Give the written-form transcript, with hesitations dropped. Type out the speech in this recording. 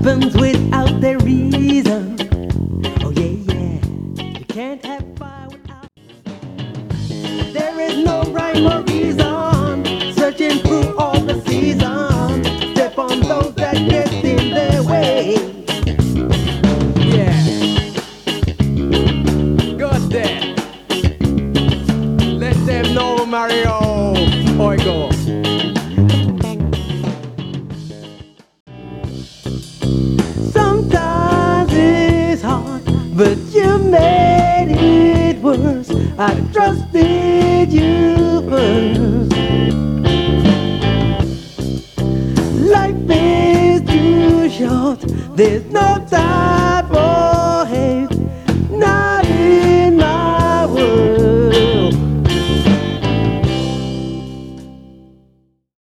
heavens without their reason. Oh yeah, yeah. You can't have fire without. There is no rhyme or reason. Searching through all the seasons. Step on those that get in their way. Yeah. Got that. Let them know, Mario. Oigo. Sometimes it's hard, but you made it worse. I trusted you first. Life is too short, there's no time